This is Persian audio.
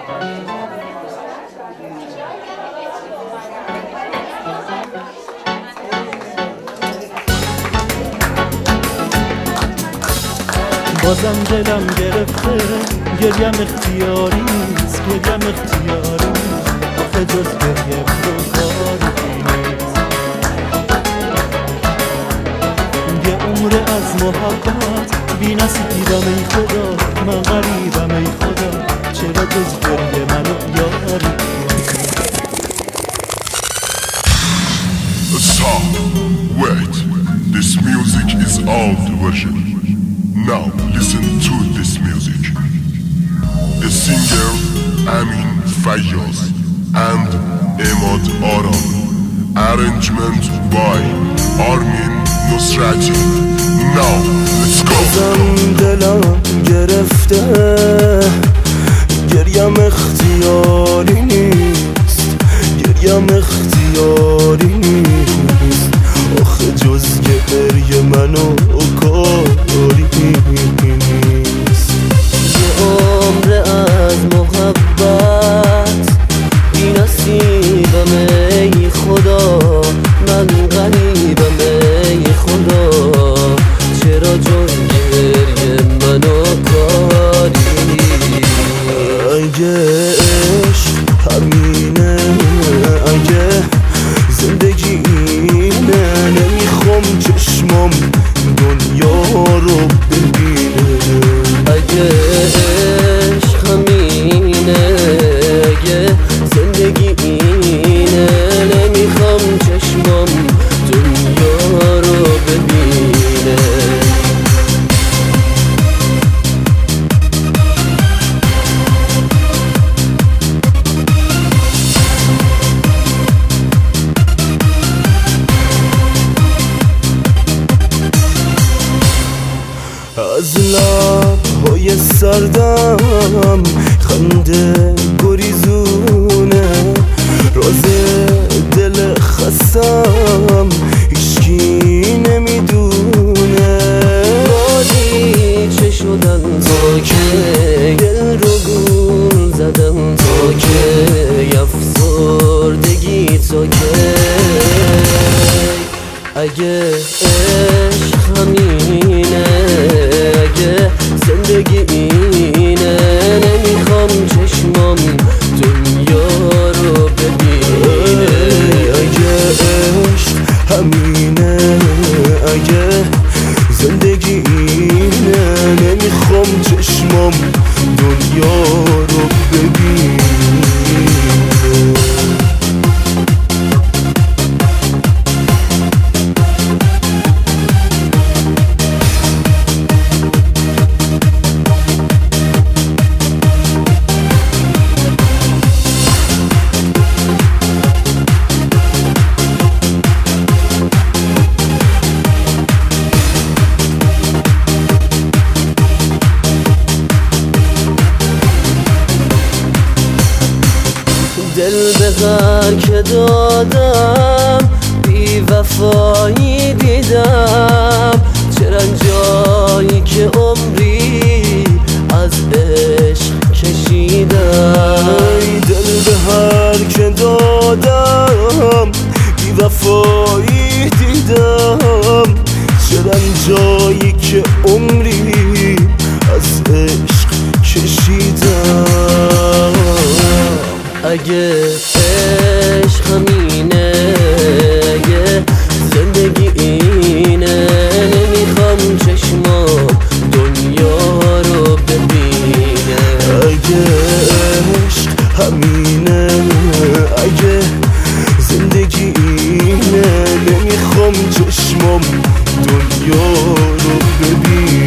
بازم دلم گرفته گریم اختیاری نیست، گریم اختیاری نیست، آخه جز گریم رو کاری نیست. یه عمر از محبت بی نصیبم ای خدا، من غریبم ای خدا، چرا جز گریه منو یاری نیست. Stop, wait, this music is old version. Now listen to this music. The singer Amin Fayyaz and Emad Aram. Arrangement by Armin Nusrati. Now let's go. بازم دلم گرفته گریم اختیاری نیست، گریم اختیاری نیست، آخه جز گریه منو کاری نیست. یه عمر از محبت بی نصیبم ای خدا، من غریبم ای خدا، چرا جز گریه منو کاری نیست. اگه عشق همینه، اگه زندگی اینه، نمیخوام چشمام دنیا رو ببینه. اگه عشق همینه، اگه زندگی اینه، نمیخوام چشمام دنیا رو ببینه. از لب‌های سردم خنده گریزونه، راز دل خستم هیچکی نمیدونه. بادی چه شدن تا که گل رو گول زدم، تا که افسردگی، تا که اگه عشق همینه، اگه زندگی اینه، نمیخوام چشمام دنیا رو ببینه. اگه عشق همینه، اگه زندگی اینه، نمیخوام چشمام دنیا رو ببینه. دل به هر که دادم بی وفایی دیدم، چرا جایی که عمری از عشق کشیدم. دل به هر که دادم بی وفایی دیدم، چرا جایی که عمری از عشق کشیدم. اگه عشق همینه، اگه زندگی اینه، نمیخوام چشمام دنیا رو ببینه. اگه عشق همینه، اگه زندگی اینه، نمیخوام چشمام دنیا رو ببینه.